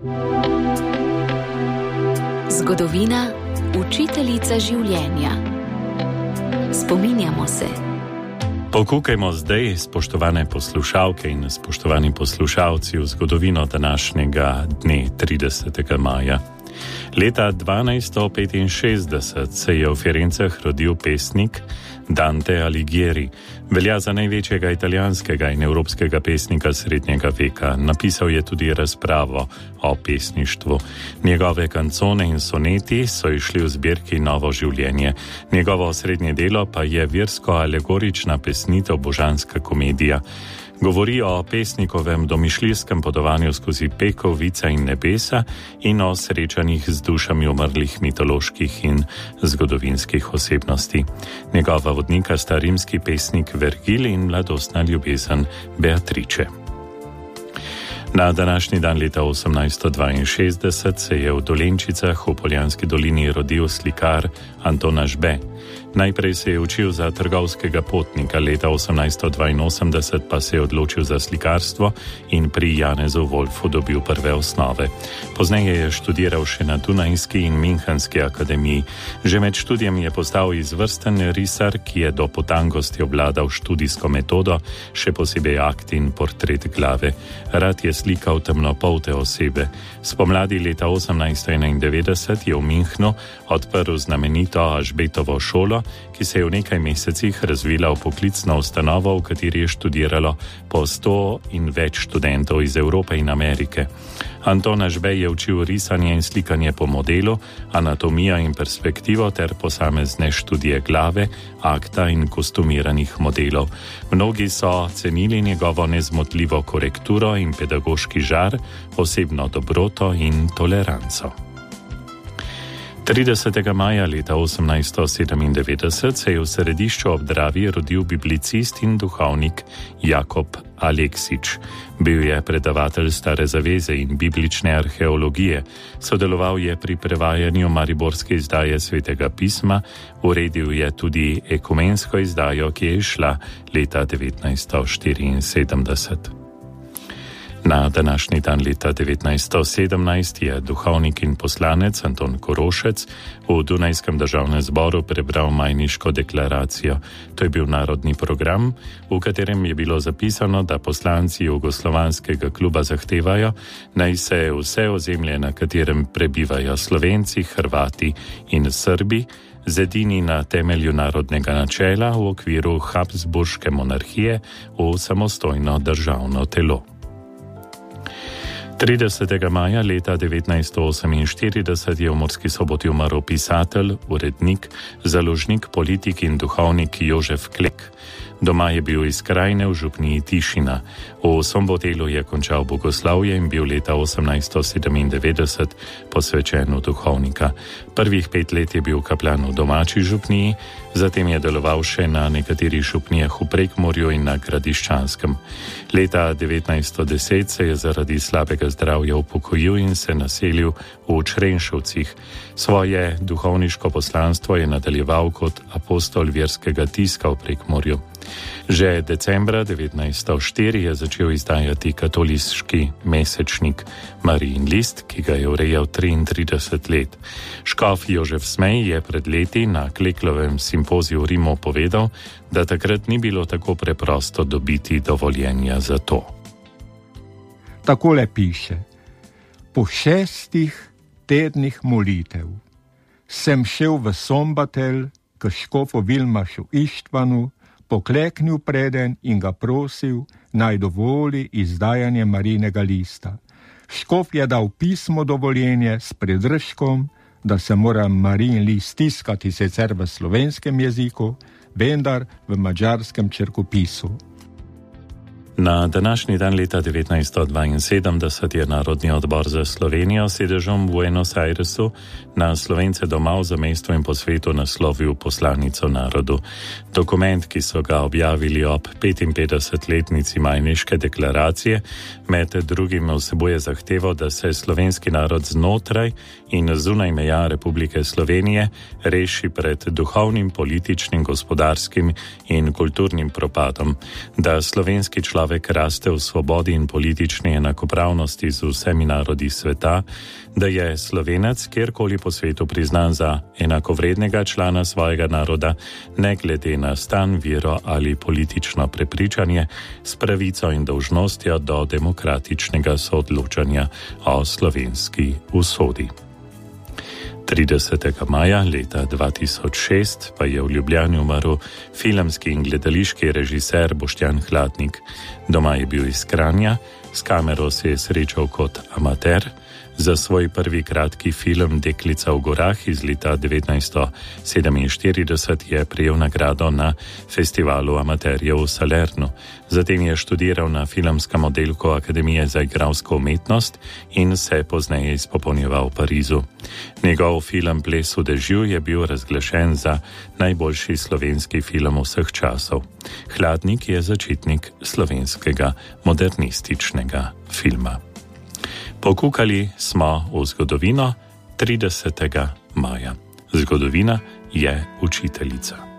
Zgodovina, učiteljica življenja. Spominjamo se. Pokukajmo zdaj, spoštovane poslušalke in spoštovani poslušalci, v zgodovino današnjega dne 30. maja. Leta 1265 se je v Firencah rodil pesnik Dante Alighieri. Velja za največjega italijanskega in evropskega pesnika srednjega veka. Napisal je tudi razpravo o pesništvu. Njegove kancone in soneti so išli v zbirki Novo življenje. Njegovo osrednje delo pa je versko-alegorična pesnitev Božanska komedija. Govori o pesnikovem domišljijskem potovanju skozi pekel, vica in nebesa in o srečanjih z dušami umrlih mitoloških in zgodovinskih osebnosti. Njegova vodnika sta rimski pesnik Vergil in mladostna ljubezen Beatrice. Na današnji dan leta 1862 se je v Dolenčicah v Poljanski dolini rodil slikar Anton Ažbe. Najprej se je učil za trgovskega potnika, leta 1882 pa se je odločil za slikarstvo in pri Janezu Wolfu dobil prve osnove. Pozneje je študiral še na Dunajski in Münchenski akademiji. Že med študijem je postal izvrsten risar, ki je do potankosti obvladal študijsko metodo, še posebej akt in portret glave. Rad je slikal temnopolte osebe. Spomladi leta 1891 je v Münchnu odprl znamenito Ažbetovo šolo, ki se je v nekaj mesecih razvila v poklicno ustanovo, v kateri je študiralo po 100 in več študentov iz Evrope in Amerike. Anton Ažbe je učil risanje in slikanje po modelu, anatomijo in perspektivo ter posamezne študije glave, akta in kostumiranih modelov. Mnogi so cenili njegovo nezmotljivo korekturo in pedagoški žar, osebno dobroto in toleranco. 30. maja leta 1897 se je v Središču ob Dravi rodil biblicist in duhovnik Jakob Aleksič. Bil je predavatelj Stare zaveze in biblične arheologije. Sodeloval je pri prevajanju mariborske izdaje Svetega pisma, uredil je tudi ekumensko izdajo, ki je išla leta 1974. Na današnji dan leta 1917 je duhovnik in poslanec Anton Korošec v Dunajskem državnem zboru prebral Majniško deklaracijo. To je bil narodni program, v katerem je bilo zapisano, da poslanci Jugoslovanskega kluba zahtevajo, naj se vse ozemlje, na katerem prebivajo Slovenci, Hrvati in Srbi, zedini na temelju narodnega načela v okviru Habsburške monarhije v samostojno državno telo. 30. maja leta 1948 je v Murski Soboti umrl pisatelj, urednik, založnik, politik in duhovnik Jožef Klek. Doma je bil iz Krajine v župniji Tišina. V Sombotelu je končal bogoslavje in bil leta 1897 posvečen v duhovnika. Prvih 5 let je bil kaplan v domači župniji, zatem je deloval še na nekaterih župnijah v Prekmurju in na Gradiščanskem. Leta 1910 se je zaradi slabega zdravja upokojil in se naselil v Črenšovcih. Svoje duhovniško poslanstvo je nadaljeval kot apostol verskega tiska v Prekmurju. Že decembra 1904 je začel izdajati katoliški mesečnik Marijin list, ki ga je urejal 33 let. Škof Jožef Smej je pred leti na Kleklovem simpoziju v Rimu povedal, da takrat ni bilo tako preprosto dobiti dovoljenja za to. Takole piše: po 6 tednih molitev sem šel v Sombotel k škofu Vilmašu Ištvanu, pokleknil preden in ga prosil, naj dovoli izdajanje Marijinega lista. Škof je dal pismo dovoljenje s pridržkom, da se mora Marijin list tiskati sicer v slovenskem jeziku, vendar v madžarskem črkopisu. Na današnji dan leta 1972 je Narodni odbor za Slovenijo s sedežem v Buenos Airesu na Slovence doma v zamejstvu in po svetu naslovil poslanico narodu. Dokument, ki so ga objavili ob 55-letnici Majniške deklaracije, med drugim vsebuje zahtevo, da se slovenski narod znotraj in zunaj meja Republike Slovenije reši pred duhovnim, političnim, gospodarskim in kulturnim propadom, da slovenski človek Človek raste v svobodi in politični enakopravnosti z vsemi narodi sveta, da je Slovenec kjerkoli po svetu priznan za enakovrednega člana svojega naroda, ne glede na stan, vero ali politično prepričanje, s pravico in dolžnostjo do demokratičnega soodločanja o slovenski usodi. 30. maja leta 2006 pa je v Ljubljani umrl filmski in gledališki režiser Boštjan Hladnik. Doma je bil iz Kranja, s kamero se je srečal kot amater. Za svoj prvi kratki film Deklica v gorah iz leta 1947 je prejel nagrado na festivalu amaterjev v Salernu. Zatem je študiral na filmskem oddelku Akademije za igralsko umetnost in se pozneje izpopolnjeval v Parizu. Njegov film Ples v dežju je bil razglašen za najboljši slovenski film vseh časov. Hladnik je začetnik slovenskega modernističnega filma. Pokukali smo v zgodovino 30. maja. Zgodovina je učiteljica.